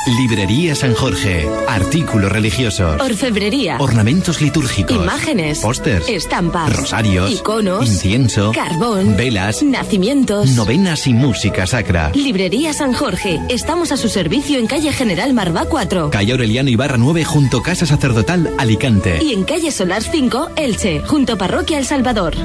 Librería San Jorge. Artículos religiosos. Orfebrería. Ornamentos litúrgicos. Imágenes. Pósters. Estampas. Rosarios. Iconos. Incienso. Carbón. Velas. Nacimientos. Novenas y música sacra. Librería San Jorge. Estamos a su servicio en calle General Marvá 4. Calle Aureliano Ibarra 9 junto Casa Sacerdotal, Alicante. Y en calle Solars 5, Elche, junto Parroquia El Salvador.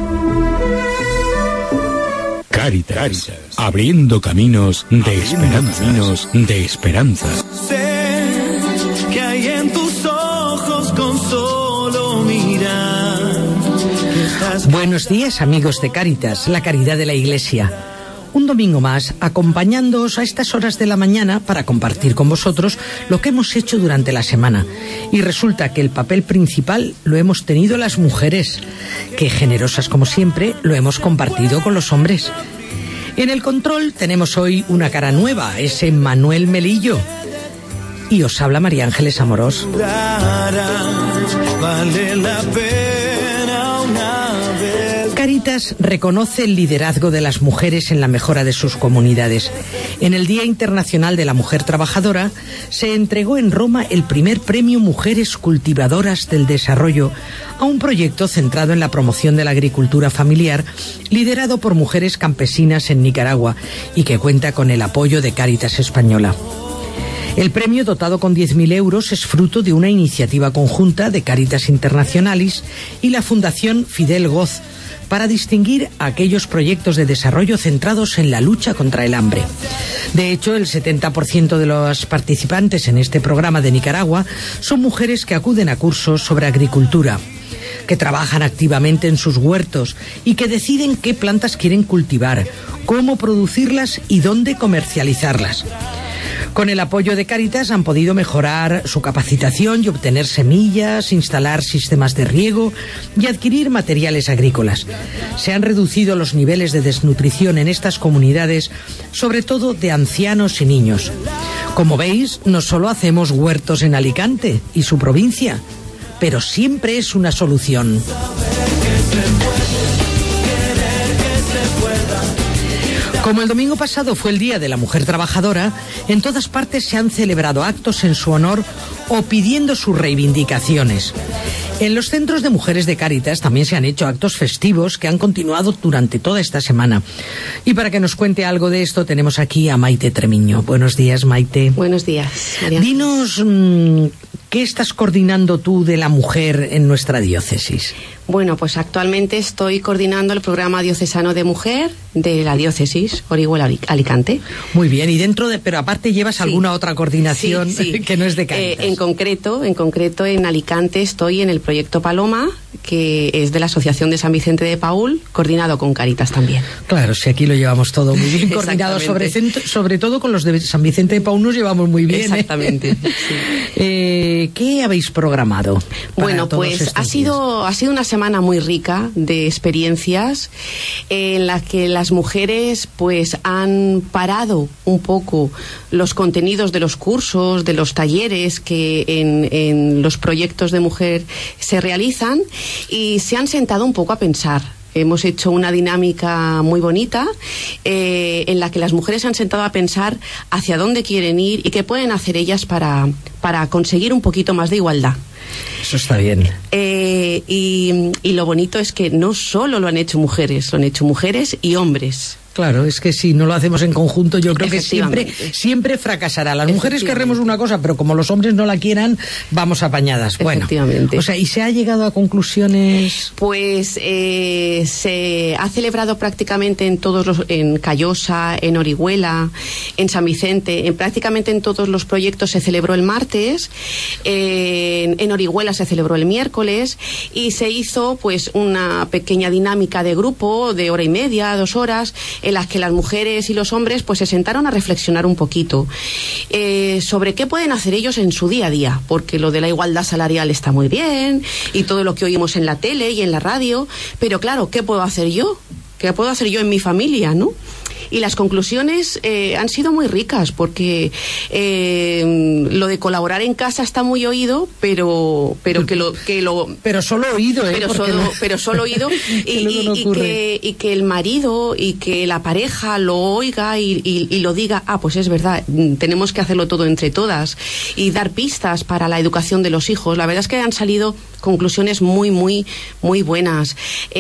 Cáritas, abriendo caminos de esperanza. Sé que hay en tus ojos con solo mirar. Buenos días, amigos de Cáritas, la caridad de la Iglesia. Un domingo más, acompañándoos a estas horas de la mañana para compartir con vosotros lo que hemos hecho durante la semana. Y resulta que el papel principal lo hemos tenido las mujeres, que generosas como siempre lo hemos compartido con los hombres. En el control tenemos hoy una cara nueva, ese Manuel Melillo. Y os habla María Ángeles Amorós. Vale la pena una vez. Cáritas reconoce el liderazgo de las mujeres en la mejora de sus comunidades. En el Día Internacional de la Mujer Trabajadora se entregó en Roma el primer premio Mujeres Cultivadoras del Desarrollo a un proyecto centrado en la promoción de la agricultura familiar, liderado por mujeres campesinas en Nicaragua y que cuenta con el apoyo de Cáritas Española. El premio, dotado con 10.000 euros, es fruto de una iniciativa conjunta de Cáritas Internationalis y la Fundación Fidel Goz, para distinguir a aquellos proyectos de desarrollo centrados en la lucha contra el hambre. De hecho, el 70% de los participantes en este programa de Nicaragua son mujeres que acuden a cursos sobre agricultura, que trabajan activamente en sus huertos y que deciden qué plantas quieren cultivar, cómo producirlas y dónde comercializarlas. Con el apoyo de Cáritas han podido mejorar su capacitación y obtener semillas, instalar sistemas de riego y adquirir materiales agrícolas. Se han reducido los niveles de desnutrición en estas comunidades, sobre todo de ancianos y niños. Como veis, no solo hacemos huertos en Alicante y su provincia, pero siempre es una solución. Como el domingo pasado fue el Día de la Mujer Trabajadora, en todas partes se han celebrado actos en su honor o pidiendo sus reivindicaciones. En los centros de mujeres de Cáritas también se han hecho actos festivos que han continuado durante toda esta semana. Y para que nos cuente algo de esto tenemos aquí a Maite Tremiño. Buenos días, Maite. Buenos días, María. Dinos, ¿qué estás coordinando tú de la mujer en nuestra diócesis? Bueno, pues actualmente estoy coordinando el programa diocesano de mujer de la diócesis Orihuela-Alicante. Muy bien, y pero aparte llevas alguna otra coordinación que no es de Cáritas. En concreto en Alicante estoy en el proyecto Paloma, que es de la Asociación de San Vicente de Paúl, coordinado con Cáritas también. Claro, si aquí lo llevamos todo muy bien coordinado, sobre todo con los de San Vicente de Paúl nos llevamos muy bien. Exactamente. ¿Qué habéis programado? Bueno, pues ha sido una semana muy rica de experiencias en las que las mujeres pues han parado un poco los contenidos de los cursos, de los talleres que en los proyectos de mujer se realizan y se han sentado un poco a pensar. Hemos hecho una dinámica muy bonita en la que las mujeres se han sentado a pensar hacia dónde quieren ir y qué pueden hacer ellas para conseguir un poquito más de igualdad. Eso está bien. Y lo bonito es que no solo lo han hecho mujeres y hombres. Claro, es que si no lo hacemos en conjunto, yo creo que siempre fracasará. Las mujeres querremos una cosa, pero como los hombres no la quieran, vamos apañadas. Bueno, o sea, ¿y se ha llegado a conclusiones? Pues se ha celebrado prácticamente en Callosa, en Orihuela, en San Vicente, prácticamente en todos los proyectos se celebró el martes, en Orihuela se celebró el miércoles y se hizo pues una pequeña dinámica de grupo de hora y media, 2 horas, en las que las mujeres y los hombres pues se sentaron a reflexionar un poquito sobre qué pueden hacer ellos en su día a día, porque lo de la igualdad salarial está muy bien y todo lo que oímos en la tele y en la radio, pero claro, ¿qué puedo hacer yo? ¿Qué puedo hacer yo en mi familia, no? las conclusiones han sido muy ricas, porque lo de colaborar en casa está muy oído, pero solo oído, pero solo oído y que el marido y que la pareja lo oiga y lo diga, pues es verdad, tenemos que hacerlo todo entre todas, y dar pistas para la educación de los hijos. La verdad es que han salido conclusiones muy, muy, muy buenas.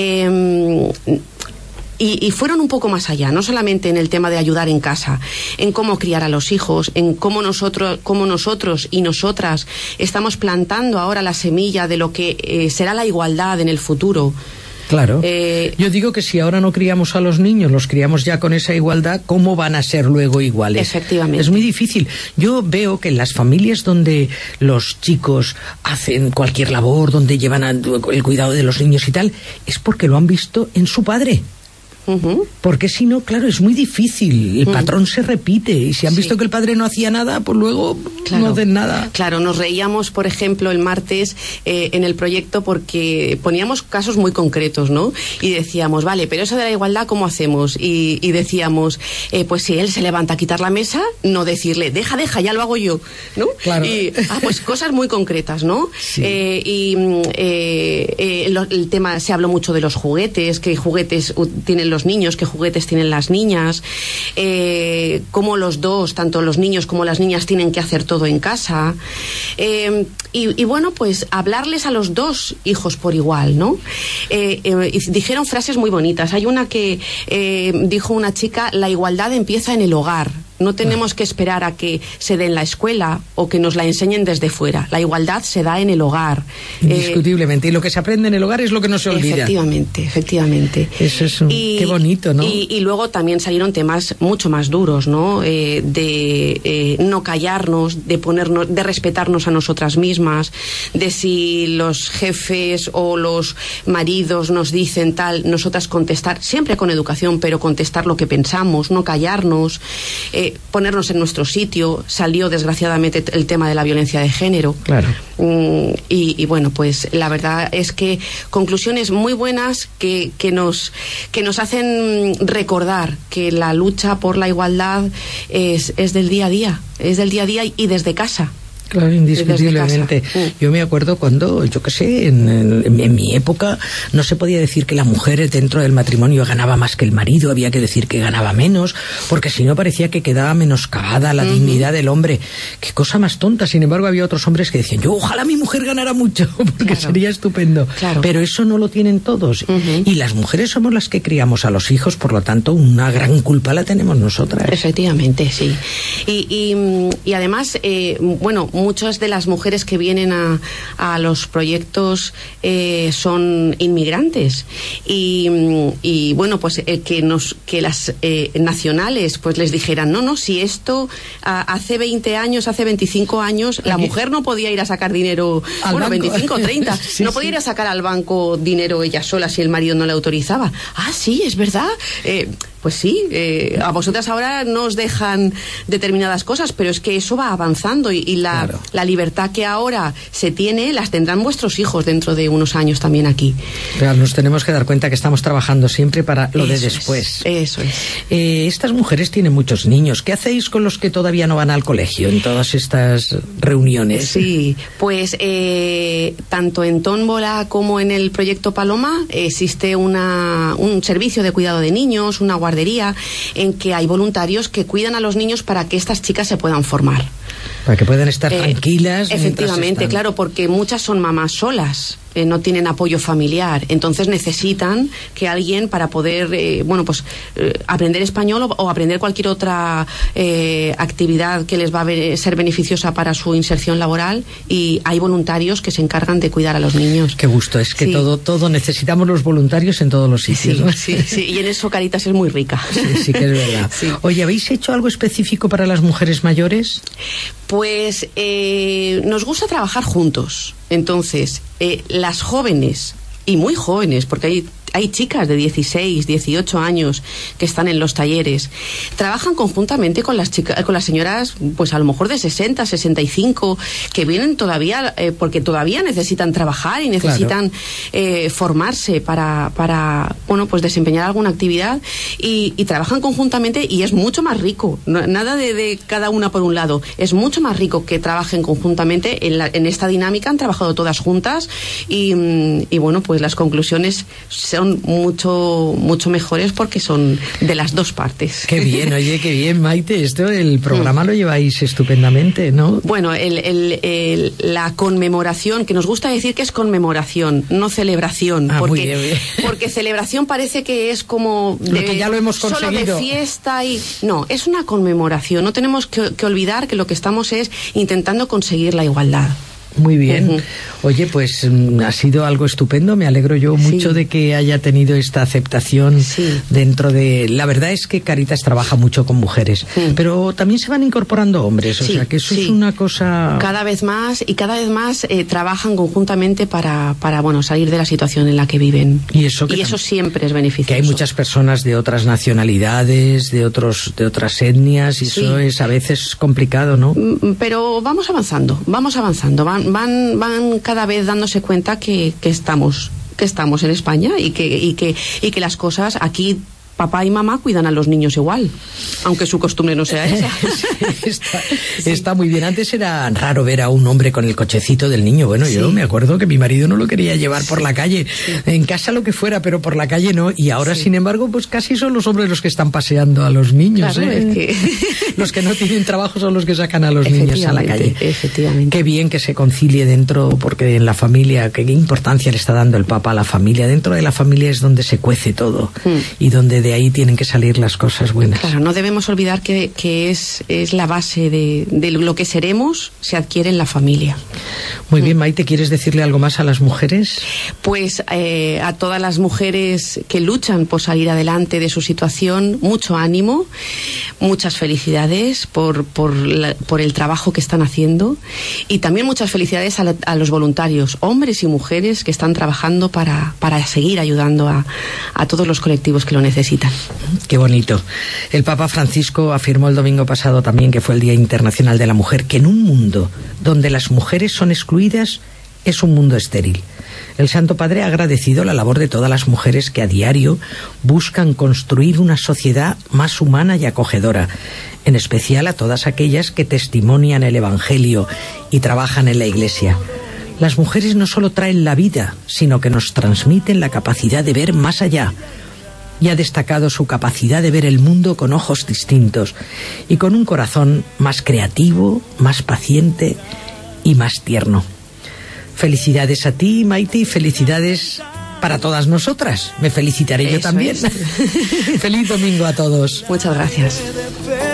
Y fueron un poco más allá, no solamente en el tema de ayudar en casa, en cómo criar a los hijos, en cómo nosotros y nosotras estamos plantando ahora la semilla de lo que será la igualdad en el futuro. Claro. Yo digo que si ahora no criamos a los niños, los criamos ya con esa igualdad, ¿cómo van a ser luego iguales? Efectivamente. Es muy difícil. Yo veo que en las familias donde los chicos hacen cualquier labor, donde llevan el cuidado de los niños y tal, es porque lo han visto en su padre. Porque si no, claro, es muy difícil, el patrón se repite, y si han visto que el padre no hacía nada, pues luego no hacen nada. Claro, nos reíamos, por ejemplo, el martes en el proyecto, porque poníamos casos muy concretos, ¿no? Y decíamos, vale, pero eso de la igualdad, ¿cómo hacemos? Y decíamos, pues si él se levanta a quitar la mesa, no decirle, deja, ya lo hago yo, ¿no? Claro. Y, pues cosas muy concretas, ¿no? Sí. El tema, se habló mucho de los juguetes, qué juguetes tienen los niños, qué juguetes tienen las niñas, cómo los dos, tanto los niños como las niñas, tienen que hacer todo en casa, y bueno, pues hablarles a los dos hijos por igual, ¿no? Y dijeron frases muy bonitas. Hay una que dijo una chica: la igualdad empieza en el hogar. No tenemos que esperar a que se dé en la escuela o que nos la enseñen desde fuera. La igualdad se da en el hogar. Indiscutiblemente. Y lo que se aprende en el hogar es lo que no se olvida. Efectivamente. Eso es qué bonito, ¿no? Y luego también salieron temas mucho más duros, ¿no? De no callarnos, de respetarnos a nosotras mismas, de si los jefes o los maridos nos dicen tal, nosotras contestar, siempre con educación, pero contestar lo que pensamos, no callarnos. Ponernos en nuestro sitio. Salió desgraciadamente el tema de la violencia de género. Claro. Y bueno, pues la verdad es que conclusiones muy buenas que nos hacen recordar que la lucha por la igualdad es del día a día, y desde casa. Claro, indiscutiblemente. Yo me acuerdo cuando, yo qué sé, en mi época no se podía decir que la mujer dentro del matrimonio ganaba más que el marido, había que decir que ganaba menos, porque si no parecía que quedaba menoscabada la dignidad del hombre. Qué cosa más tonta. Sin embargo, había otros hombres que decían, yo ojalá mi mujer ganara mucho, porque sería estupendo. Claro. Pero eso no lo tienen todos. Y las mujeres somos las que criamos a los hijos, por lo tanto, una gran culpa la tenemos nosotras. Efectivamente, sí. Y además, bueno, muchas de las mujeres que vienen a los proyectos son inmigrantes, y bueno, pues que las nacionales pues les dijeran, no, si esto hace 20 años, hace 25 años, la mujer no podía ir a sacar dinero, bueno, 25 o 30, no podía ir a sacar al banco dinero ella sola si el marido no le autorizaba. Sí, es verdad. Pues sí, a vosotras ahora no os dejan determinadas cosas, pero es que eso va avanzando, y la libertad que ahora se tiene, las tendrán vuestros hijos dentro de unos años también aquí. Claro, nos tenemos que dar cuenta que estamos trabajando siempre para lo de después. Eso es. Estas mujeres tienen muchos niños. ¿Qué hacéis con los que todavía no van al colegio en todas estas reuniones? Sí, pues tanto en Tómbola como en el proyecto Paloma existe un servicio de cuidado de niños, una guardería, en que hay voluntarios que cuidan a los niños para que estas chicas se puedan formar. Para que puedan estar tranquilas. Efectivamente, claro, porque muchas son mamás solas. No tienen apoyo familiar, entonces necesitan que alguien, para poder aprender español o aprender cualquier otra actividad que les va a ser beneficiosa para su inserción laboral, y hay voluntarios que se encargan de cuidar a los niños. Qué gusto, es que todo necesitamos los voluntarios en todos los sitios, ¿no? Sí, y en eso Caritas es muy rica. Sí que es verdad. Sí. Oye, ¿habéis hecho algo específico para las mujeres mayores? Pues nos gusta trabajar juntos. Entonces, las jóvenes y muy jóvenes, porque hay chicas de 16, 18 años que están en los talleres. Trabajan conjuntamente con las chicas, con las señoras, pues a lo mejor de 60, 65, que vienen todavía, porque todavía necesitan trabajar y necesitan formarse para bueno, pues desempeñar alguna actividad, y trabajan conjuntamente, y es mucho más rico. Nada de cada una por un lado. Es mucho más rico que trabajen conjuntamente. En esta dinámica han trabajado todas juntas, y bueno, pues las conclusiones son mucho mejores porque son de las dos partes. Qué bien, oye, qué bien, Maite. El programa lo lleváis estupendamente, ¿no? Bueno, la conmemoración, que nos gusta decir que es conmemoración, no celebración, porque celebración parece que es como lo que ya lo hemos conseguido, solo de fiesta, y no, es una conmemoración. No tenemos que olvidar que lo que estamos es intentando conseguir la igualdad. Muy bien. Oye, pues ha sido algo estupendo. Me alegro yo mucho de que haya tenido esta aceptación dentro de... La verdad es que Cáritas trabaja mucho con mujeres, pero también se van incorporando hombres, o sea que eso es una cosa... Cada vez más trabajan conjuntamente para bueno, salir de la situación en la que viven. Y eso siempre es beneficioso. Que hay muchas personas de otras nacionalidades, de otras etnias, y eso es a veces complicado, ¿no? Pero vamos avanzando. Van cada vez dándose cuenta que estamos en España, y que las cosas aquí, papá y mamá cuidan a los niños igual, aunque su costumbre no sea esa. Está muy bien. Antes era raro ver a un hombre con el cochecito del niño. Bueno, yo me acuerdo que mi marido no lo quería llevar por la calle, en casa lo que fuera, pero por la calle no. Y ahora, sin embargo, pues casi son los hombres los que están paseando a los niños. Claro, es que... Los que no tienen trabajo son los que sacan a los niños a la calle. Efectivamente. Qué bien que se concilie dentro, porque en la familia, qué importancia le está dando el Papa a la familia. Dentro de la familia es donde se cuece todo, y donde de ahí tienen que salir las cosas buenas. Claro, no debemos olvidar que es la base de lo que seremos, se adquiere en la familia. Muy bien, Maite, ¿quieres decirle algo más a las mujeres? Pues a todas las mujeres que luchan por salir adelante de su situación, mucho ánimo, muchas felicidades por el trabajo que están haciendo, y también muchas felicidades a los voluntarios, hombres y mujeres, que están trabajando para seguir ayudando a todos los colectivos que lo necesitan. Qué bonito. El Papa Francisco afirmó el domingo pasado también, que fue el Día Internacional de la Mujer, que en un mundo donde las mujeres son excluidas es un mundo estéril. El Santo Padre ha agradecido la labor de todas las mujeres que a diario buscan construir una sociedad más humana y acogedora, en especial a todas aquellas que testimonian el Evangelio y trabajan en la Iglesia. Las mujeres no solo traen la vida, sino que nos transmiten la capacidad de ver más allá, y ha destacado su capacidad de ver el mundo con ojos distintos y con un corazón más creativo, más paciente y más tierno. Felicidades a ti, Maite, y felicidades para todas nosotras. Me felicitaré yo también. Feliz domingo a todos. Muchas gracias.